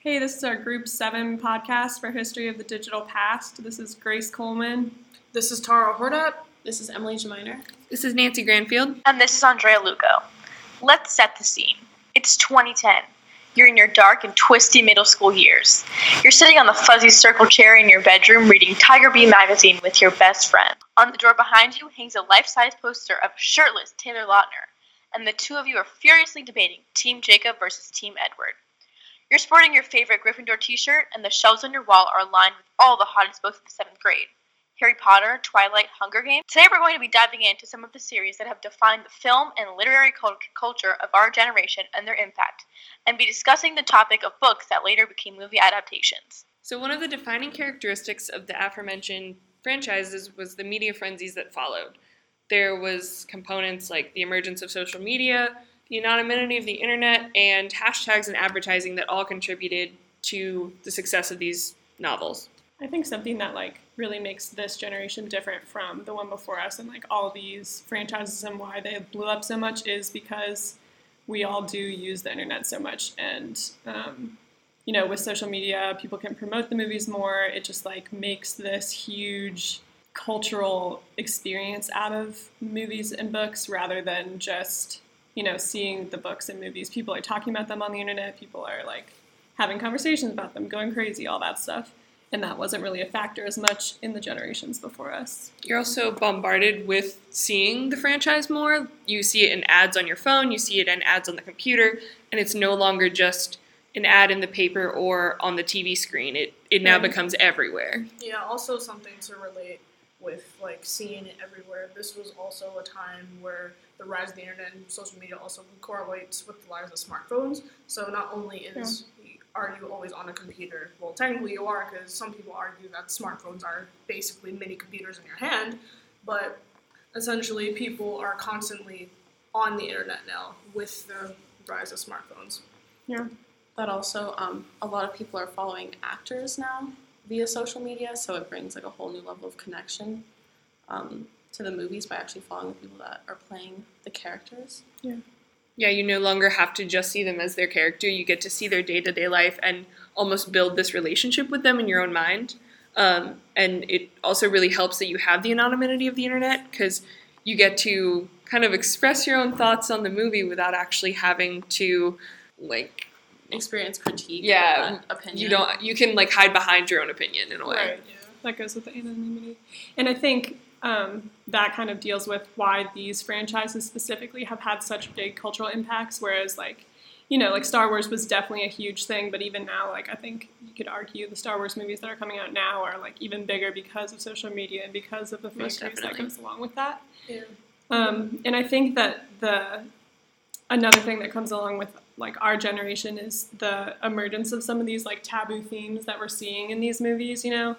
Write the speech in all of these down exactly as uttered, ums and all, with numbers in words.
Hey, this is our Group seven podcast for History of the Digital Past. This is Grace Coleman. This is Tara Hordup. This is Emily Geminer. This is Nancy Granfield. And this is Andrea Lugo. Let's set the scene. It's twenty ten. You're in your dark and twisty middle school years. You're sitting on the fuzzy circle chair in your bedroom reading Tiger Bee magazine with your best friend. On the door behind you hangs a life-size poster of shirtless Taylor Lautner, and the two of you are furiously debating Team Jacob versus Team Edward. You're sporting your favorite Gryffindor t-shirt, and the shelves on your wall are lined with all the hottest books of the seventh grade. Harry Potter, Twilight, Hunger Games. Today we're going to be diving into some of the series that have defined the film and literary cult- culture of our generation and their impact, and be discussing the topic of books that later became movie adaptations. So one of the defining characteristics of the aforementioned franchises was the media frenzies that followed. There was components like the emergence of social media, the anonymity of the internet, and hashtags and advertising that all contributed to the success of these novels. I think something that like really makes this generation different from the one before us and like all these franchises and why they blew up so much is because we all do use the internet so much. And, um, you know, with social media, people can promote the movies more. It just like makes this huge cultural experience out of movies and books rather than just, you know, seeing the books and movies. People are talking about them on the internet. People are like having conversations about them, going crazy, all that stuff. And that wasn't really a factor as much in the generations before us. You're also bombarded with seeing the franchise more. You see it in ads on your phone, you see it in ads on the computer, and it's no longer just an ad in the paper or on the T V screen. It it now Right. becomes everywhere. Yeah, also something to relate with, like, seeing it everywhere. This was also a time where the rise of the internet and social media also correlates with the rise of smartphones. So not only is are you always on a computer? Well, technically you are, because some people argue that smartphones are basically mini computers in your hand, but essentially people are constantly on the internet now with the rise of smartphones. Yeah. But also, um, a lot of people are following actors now via social media, so it brings like a whole new level of connection um, to the movies by actually following the people that are playing the characters. Yeah. Yeah, you no longer have to just see them as their character. You get to see their day-to-day life and almost build this relationship with them in your own mind. Um, and it also really helps that you have the anonymity of the internet because you get to kind of express your own thoughts on the movie without actually having to, like, Experience critique. yeah, or opinion. you don't. You can like hide behind your own opinion in a way. Right. Yeah. That goes with the anonymity. And I think um, that kind of deals with why these franchises specifically have had such big cultural impacts, whereas like, you know, like Star Wars was definitely a huge thing, but even now, like I think you could argue the Star Wars movies that are coming out now are like even bigger because of social media and because of the fan Most base that definitely. comes along with that. Yeah. Um, and I think that the another thing that comes along with like our generation is the emergence of some of these like taboo themes that we're seeing in these movies. You know,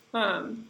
um,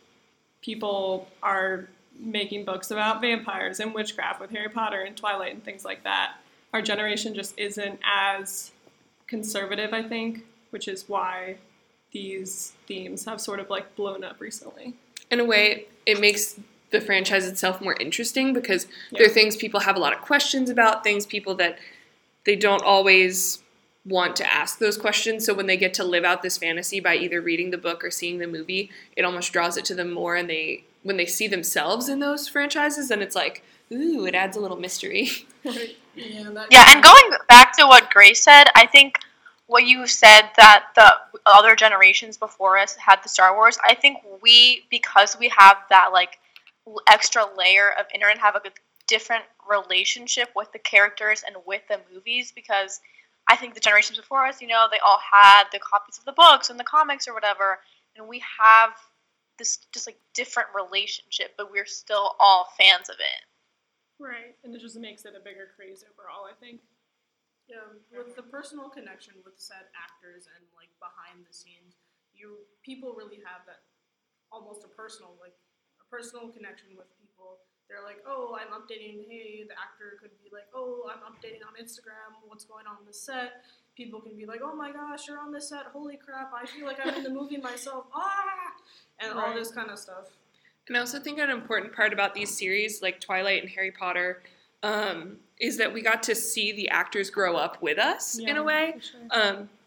people are making books about vampires and witchcraft with Harry Potter and Twilight and things like that. Our generation just isn't as conservative, I think, which is why these themes have sort of like blown up recently. In a way, it makes the franchise itself more interesting because Yeah. there are things people have a lot of questions about, things people that they don't always want to ask those questions. So when they get to live out this fantasy by either reading the book or seeing the movie, it almost draws it to them more. And they, when they see themselves in those franchises, then it's like, ooh, it adds a little mystery. Yeah, that Yeah, and going back to what Grace said, I think what you said that the other generations before us had the Star Wars, I think we, because we have that like extra layer of internet, have a different relationship with the characters and with the movies, because I think the generations before us, you know, they all had the copies of the books and the comics or whatever, and we have this just like different relationship, but we're still all fans of it. Right, and it just makes it a bigger craze overall, I think. Yeah, with the personal connection with said actors and like behind the scenes, you people really have that almost a personal like a personal connection with people. They're like, oh, I'm updating. Hey, the actor could be like, oh, I'm updating on Instagram. What's going on in the set? People can be like, oh my gosh, you're on the set. Holy crap! I feel like I'm in the movie myself. Ah, and all Right. this kind of stuff. And I also think an important part about these series, like Twilight and Harry Potter, um, is that we got to see the actors grow up with us in Yeah, a way. for sure. Um,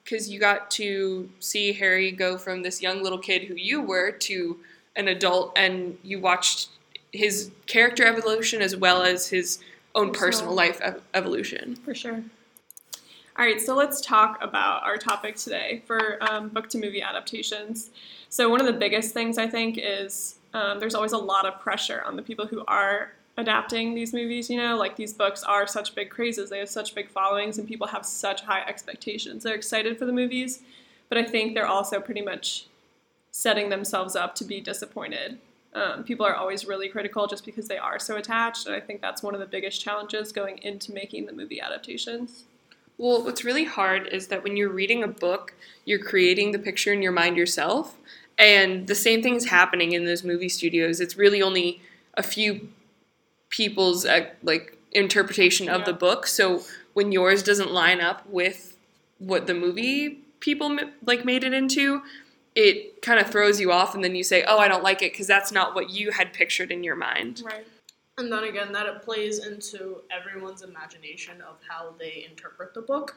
because you got to see Harry go from this young little kid who you were to an adult, and you watched his character evolution as well as his own personal life ev- evolution. For sure. All right, so let's talk about our topic today for um, book to movie adaptations. So one of the biggest things I think is um, there's always a lot of pressure on the people who are adapting these movies, you know, like these books are such big crazes, they have such big followings, and people have such high expectations. They're excited for the movies, but I think they're also pretty much setting themselves up to be disappointed. Um, people are always really critical just because they are so attached, and I think that's one of the biggest challenges going into making the movie adaptations. Well, what's really hard is that when you're reading a book, you're creating the picture in your mind yourself, and the same thing is happening in those movie studios. It's really only a few people's uh, like interpretation of Yeah. the book, so when yours doesn't line up with what the movie people like made it into, it kind of throws you off, and then you say, oh, I don't like it because that's not what you had pictured in your mind. Right. And then again, that it plays into everyone's imagination of how they interpret the book.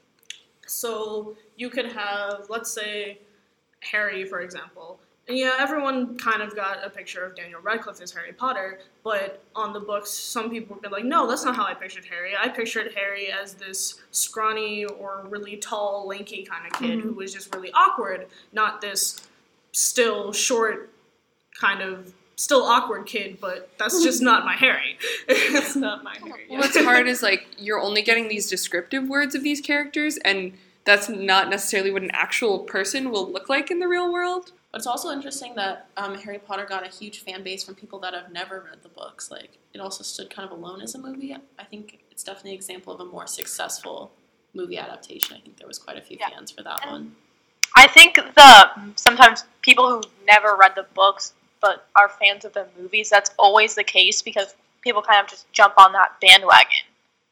So you could have, let's say, Harry, for example. And yeah, everyone kind of got a picture of Daniel Radcliffe as Harry Potter, but on the books, some people would be like, no, that's not how I pictured Harry. I pictured Harry as this scrawny or really tall, lanky kind of kid Mm-hmm. who was just really awkward, not this still short, kind of still awkward kid, but that's just not my Harry. It's not my Harry. Well, what's hard is like you're only getting these descriptive words of these characters, and that's not necessarily what an actual person will look like in the real world. But it's also interesting that um, Harry Potter got a huge fan base from people that have never read the books. Like, it also stood kind of alone as a movie. I think it's definitely an example of a more successful movie adaptation. I think there was quite a few Yeah. fans for that And one. I think the sometimes people who never read the books but are fans of the movies, that's always the case because people kind of just jump on that bandwagon.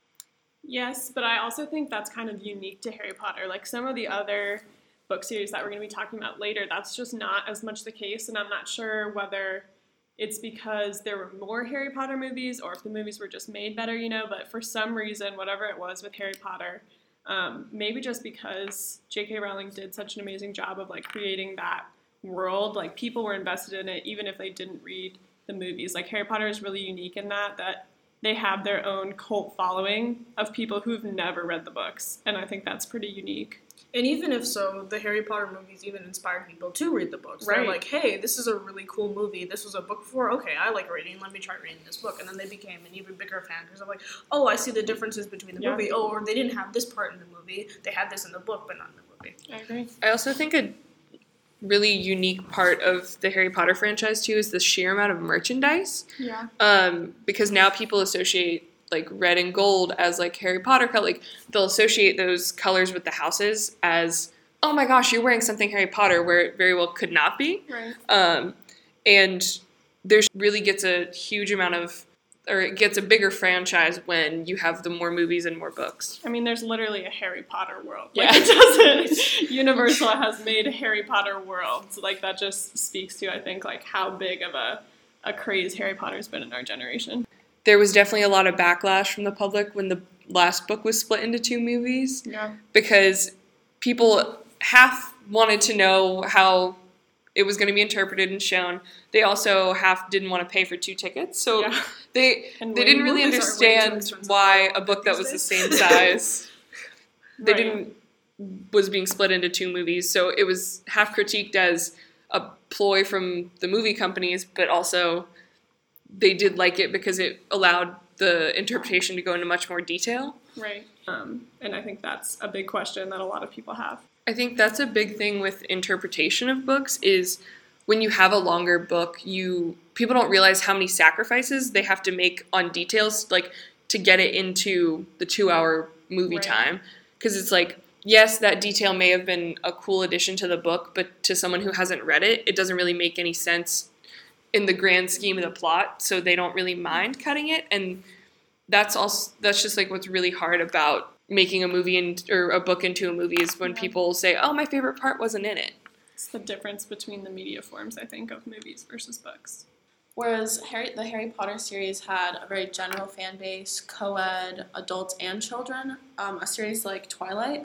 Yes, but I also think that's kind of unique to Harry Potter. Like some of the other book series that we're going to be talking about later, that's just not as much the case, and I'm not sure whether it's because there were more Harry Potter movies or if the movies were just made better, you know, but for some reason, whatever it was with Harry Potter, um, maybe just because J K Rowling did such an amazing job of like creating that world, like people were invested in it even if they didn't read the movies. Like Harry Potter is really unique in that, that they have their own cult following of people who've never read the books, and I think that's pretty unique. And even if so, the Harry Potter movies even inspired people to read the books. They're Right. like, hey, this is a really cool movie. This was a book before. Okay, I like reading. Let me try reading this book. And then they became an even bigger fan because they're like, oh, I see the differences between the Yeah. movie. Oh, or they didn't have this part in the movie. They had this in the book, but not in the movie. I agree. I also think a really unique part of the Harry Potter franchise too is the sheer amount of merchandise. Yeah. Um, because now people associate like red and gold as like Harry Potter color. Like they'll associate those colors with the houses as, oh my gosh, you're wearing something Harry Potter, where it very well could not be. Right. Um, and there really gets a huge amount of, or it gets a bigger franchise when you have the more movies and more books. I mean, there's literally a Harry Potter world. Yeah. Like, it doesn't. Universal has made a Harry Potter world. So, like, that just speaks to, I think, like, how big of a, a craze Harry Potter's been in our generation. There was definitely a lot of backlash from the public when the last book was split into two movies, Yeah. because people half wanted to know how it was going to be interpreted and shown. They also half didn't want to pay for two tickets, so Yeah. they And they way- didn't really movies are way too understand expensive why a book that was the these same days. size they Right. didn't was being split into two movies. So it was half critiqued as a ploy from the movie companies, but also they did like it because it allowed the interpretation to go into much more detail. Right. Um, and I think that's a big question that a lot of people have. I think that's a big thing with interpretation of books is when you have a longer book, you people don't realize how many sacrifices they have to make on details, like to get it into the two-hour movie Right. time. Because it's like, yes, that detail may have been a cool addition to the book, but to someone who hasn't read it, it doesn't really make any sense in the grand scheme of the plot, so they don't really mind cutting it. And that's also that's just like what's really hard about making a movie in, or a book into a movie is when Yeah. people say, oh, my favorite part wasn't in it. It's the difference between the media forms, I think, of movies versus books. Whereas Harry, the Harry Potter series had a very general fan base, co-ed, adults and children. Um, a series like Twilight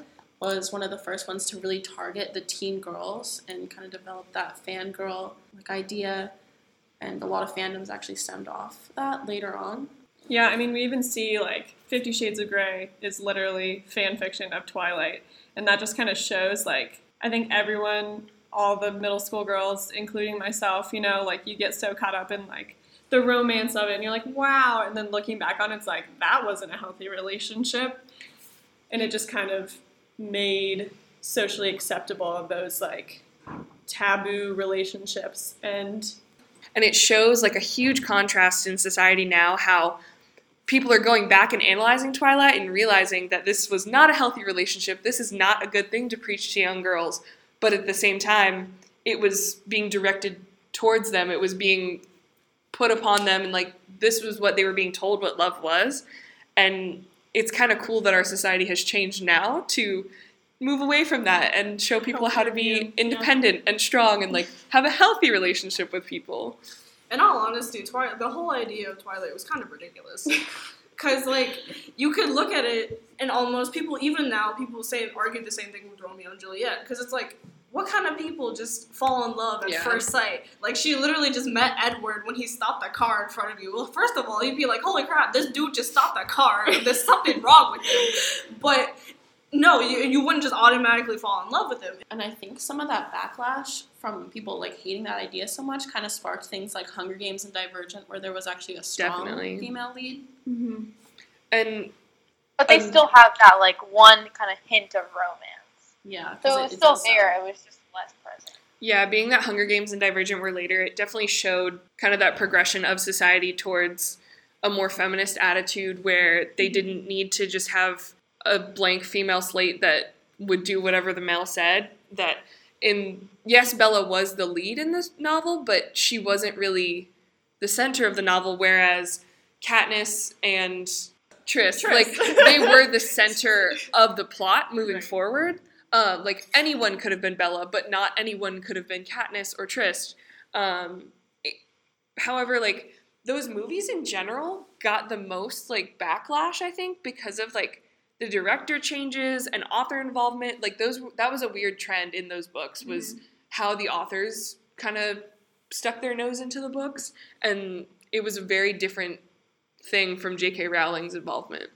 was one of the first ones to really target the teen girls and kind of develop that fangirl like idea, and a lot of fandoms actually stemmed off that later on. Yeah, I mean, we even see, like, Fifty Shades of Grey is literally fan fiction of Twilight, and that just kind of shows, like, I think everyone, all the middle school girls, including myself, you know, like, you get so caught up in, like, the romance of it, and you're like, wow, and then looking back on it, it's like, that wasn't a healthy relationship, and it just kind of made socially acceptable of those, like, taboo relationships, and... And it shows, like, a huge contrast in society now, how people are going back and analyzing Twilight and realizing that this was not a healthy relationship, this is not a good thing to preach to young girls, but at the same time, it was being directed towards them, it was being put upon them, and, like, this was what they were being told what love was, and it's kind of cool that our society has changed now to move away from that and show people how to be independent and strong and, like, have a healthy relationship with people. In all honesty, Twilight, the whole idea of Twilight was kind of ridiculous. Because, like, you could look at it and almost people, even now, people say argue the same thing with Romeo and Juliet. Because it's like, what kind of people just fall in love at Yeah. first sight? Like, she literally just met Edward when he stopped that car in front of you. Well, first of all, you'd be like, holy crap, this dude just stopped that car. There's something wrong with him. But... no, you, you wouldn't just automatically fall in love with him. And I think some of that backlash from people like hating that idea so much kind of sparked things like Hunger Games and Divergent, where there was actually a strong Definitely. female lead. Mm-hmm. And But they Um, still have that, like, one kind of hint of romance. Yeah. 'cause So it- it was it still does sound- there, it was just less present. yeah, being that Hunger Games and Divergent were later, it definitely showed kind of that progression of society towards a more feminist attitude where they didn't need to just have a blank female slate that would do whatever the male said. That in yes, Bella was the lead in this novel, but she wasn't really the center of the novel, whereas Katniss and Tris, Tris. like, they were the center of the plot moving Right. forward. Uh, like, anyone could have been Bella, but not anyone could have been Katniss or Tris. Um, it- however, like, those movies in general got the most, like, backlash, I think, because of, like, the director changes and author involvement. Like, those, that was a weird trend in those books, was Mm-hmm. how the authors kind of stuck their nose into the books, and it was a very different thing from J K Rowling's involvement.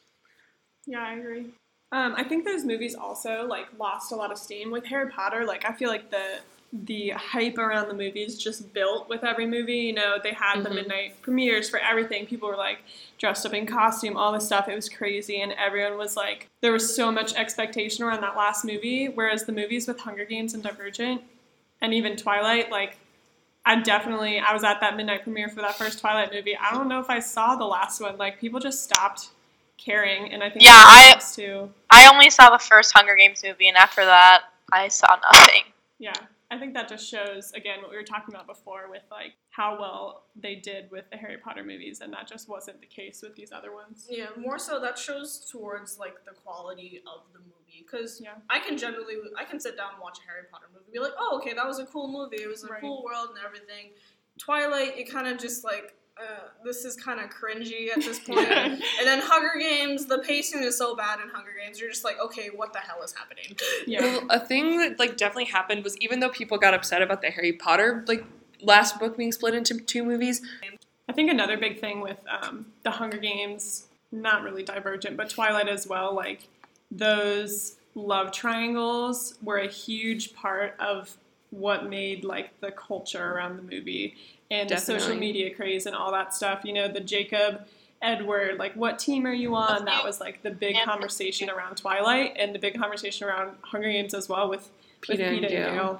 Yeah, I agree. Um, I think those movies also, like, lost a lot of steam. With Harry Potter, like, I feel like the the hype around the movies just built with every movie. You know, they had the Mhm. midnight premieres for everything. People were, like, dressed up in costume, all this stuff. It was crazy, and everyone was, like, there was so much expectation around that last movie, whereas the movies with Hunger Games and Divergent, and even Twilight, like, I definitely, I was at that midnight premiere for that first Twilight movie. I don't know if I saw the last one. Like, people just stopped caring, and I think Yeah, that I- makes too. I only saw the first Hunger Games movie, and after that, I saw nothing. Yeah, I think that just shows, again, what we were talking about before with, like, how well they did with the Harry Potter movies, and that just wasn't the case with these other ones. Yeah, more so that shows towards, like, the quality of the movie. Because Yeah. I can generally, I can sit down and watch a Harry Potter movie and be like, oh, okay, that was a cool movie. It was a Right. cool world and everything. Twilight, it kind of just, like, uh, this is kind of cringy at this point. Yeah. And then Hunger Games, the pacing is so bad in Hunger Games, you're just like, okay, what the hell is happening? Yeah. Well, a thing that, like, definitely happened was, even though people got upset about the Harry Potter, like, last book being split into two movies, I think another big thing with um, the Hunger Games, not really Divergent, but Twilight as well, like, those love triangles were a huge part of what made, like, the culture around the movie and the social Definitely. media craze and all that stuff. You know, the Jacob, Edward, like, what team are you on? That was, like, the big conversation around Twilight, and the big conversation around Hunger Games as well with, with Peeta and Peeta and Gale. Gale.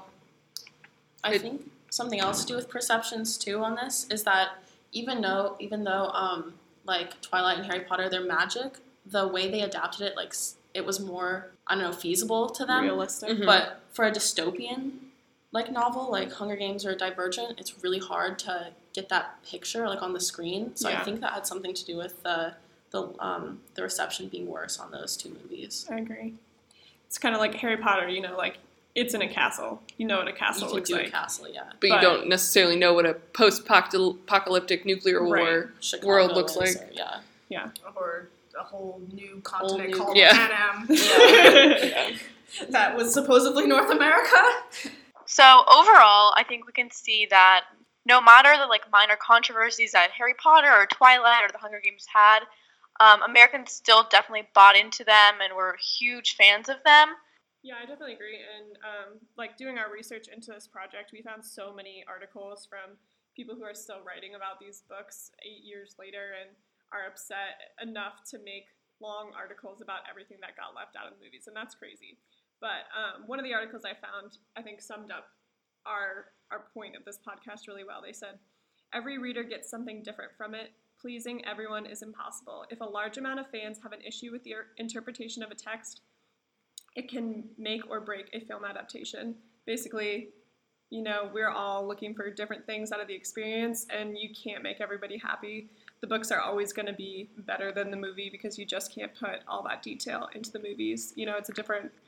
I It- think something else to do with perceptions too on this is that even though even though um like Twilight and Harry Potter, they're magic, the way they adapted it, like s- it was more, I don't know, feasible to them. Realistic. Mhm. But for a dystopian like novel like Hunger Games or Divergent, it's really hard to get that picture like on the screen. So Yeah. I think that had something to do with the the um the reception being worse on those two movies. I agree. It's kind of like Harry Potter, you know, like, it's in a castle. You know what a castle You can looks do like. a castle, yeah. but, But- you don't necessarily know what a post-apocalyptic nuclear war Right. Chicago world looks is, like. or- yeah. Yeah. Or a whole new continent new- called yeah. Pan Am Yeah. that was supposedly North America. So overall, I think we can see that no matter the like minor controversies that Harry Potter or Twilight or The Hunger Games had, um, Americans still definitely bought into them and were huge fans of them. Yeah, I definitely agree. And um, like doing our research into this project, we found so many articles from people who are still writing about these books eight years later and are upset enough to make long articles about everything that got left out of the movies, and that's crazy. But um, one of the articles I found, I think, summed up our our point of this podcast really well. They said, every reader gets something different from it. Pleasing everyone is impossible. If a large amount of fans have an issue with your interpretation of a text, it can make or break a film adaptation. Basically, you know, we're all looking for different things out of the experience, and you can't make everybody happy. The books are always going to be better than the movie because you just can't put all that detail into the movies. You know, it's a different